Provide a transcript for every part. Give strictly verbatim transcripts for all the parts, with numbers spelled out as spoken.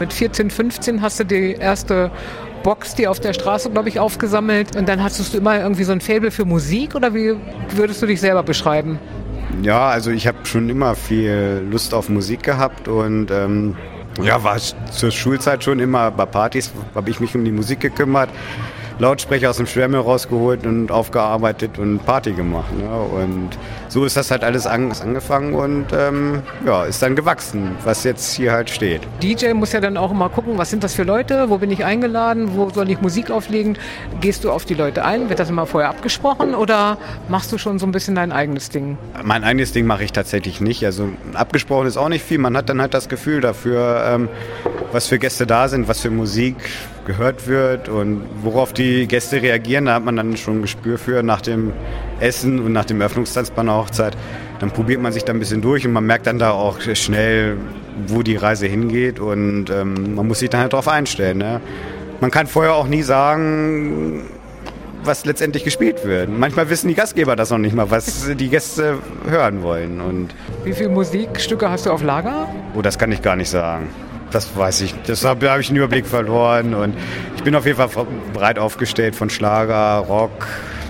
Mit vierzehn, fünfzehn hast du die erste Box, die auf der Straße, glaube ich, aufgesammelt. Und dann hattest du immer irgendwie so ein Faible für Musik oder wie würdest du dich selber beschreiben? Ja, also ich habe schon immer viel Lust auf Musik gehabt und ähm, ja, war zur Schulzeit schon immer bei Partys, habe ich mich um die Musik gekümmert. Lautsprecher aus dem Sperrmüll rausgeholt und aufgearbeitet und Party gemacht. Ne? Und so ist das halt alles an, angefangen und ähm, ja, ist dann gewachsen, was jetzt hier halt steht. D J muss ja dann auch immer gucken, was sind das für Leute, wo bin ich eingeladen, wo soll ich Musik auflegen? Gehst du auf die Leute ein? Wird das immer vorher abgesprochen oder machst du schon so ein bisschen dein eigenes Ding? Mein eigenes Ding mache ich tatsächlich nicht. Also abgesprochen ist auch nicht viel. Man hat dann halt das Gefühl dafür, ähm, was für Gäste da sind, was für Musik gehört wird und worauf die Gäste reagieren. Da hat man dann schon ein Gespür für nach dem Essen und nach dem Eröffnungstanz bei einer Hochzeit. Dann probiert man sich da ein bisschen durch und man merkt dann da auch schnell, wo die Reise hingeht und ähm, man muss sich dann halt darauf einstellen. Ne? Man kann vorher auch nie sagen, was letztendlich gespielt wird. Manchmal wissen die Gastgeber das noch nicht mal, was die Gäste hören wollen. Und wie viele Musikstücke hast du auf Lager? Oh, das kann ich gar nicht sagen. Das weiß ich. Deshalb habe ich den Überblick verloren. Und ich bin auf jeden Fall breit aufgestellt von Schlager, Rock,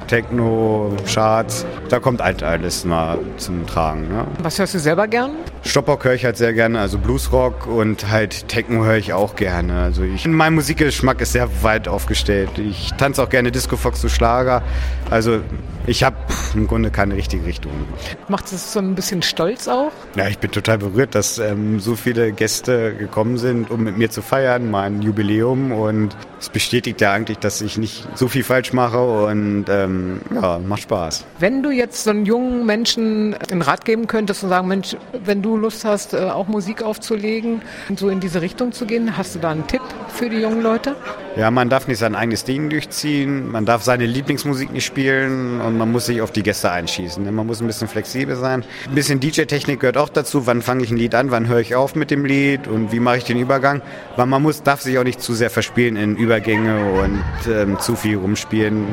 Techno, Charts. Da kommt halt alles mal zum Tragen. Ne? Was hörst du selber gern? Stopprock höre ich halt sehr gerne, also Bluesrock und halt Techno höre ich auch gerne. Also ich, mein Musikgeschmack ist sehr weit aufgestellt. Ich tanze auch gerne Disco-Fox zu Schlager. Also ich habe im Grunde keine richtige Richtung. Macht es so ein bisschen stolz auch? Ja, ich bin total berührt, dass ähm, so viele Gäste gekommen sind, um mit mir zu feiern, mein Jubiläum. Und es bestätigt ja eigentlich, dass ich nicht so viel falsch mache und ähm, ja, macht Spaß. Wenn du jetzt so einen jungen Menschen einen Rat geben könntest und sagen, Mensch, wenn du Lust hast, auch Musik aufzulegen und so in diese Richtung zu gehen, hast du da einen Tipp für die jungen Leute? Ja, man darf nicht sein eigenes Ding durchziehen, man darf seine Lieblingsmusik nicht spielen und man muss sich auf die Gäste einschießen. Man muss ein bisschen flexibel sein. Ein bisschen D J-Technik gehört auch dazu. Wann fange ich ein Lied an, wann höre ich auf mit dem Lied und wie mache ich den Übergang? Weil man muss, darf sich auch nicht zu sehr verspielen in Übergänge und ähm, zu viel rumspielen.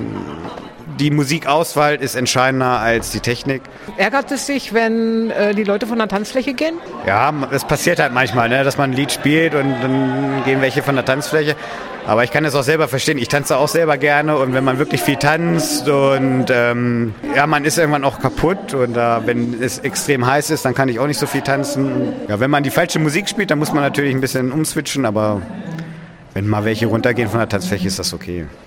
Die Musikauswahl ist entscheidender als die Technik. Ärgert es sich, wenn äh, die Leute von der Tanzfläche gehen? Ja, das passiert halt manchmal, ne, dass man ein Lied spielt und dann gehen welche von der Tanzfläche. Aber ich kann das auch selber verstehen. Ich tanze auch selber gerne und wenn man wirklich viel tanzt und ähm, ja, man ist irgendwann auch kaputt und äh, wenn es extrem heiß ist, dann kann ich auch nicht so viel tanzen. Ja, wenn man die falsche Musik spielt, dann muss man natürlich ein bisschen umswitchen, aber wenn mal welche runtergehen von der Tanzfläche, ist das okay.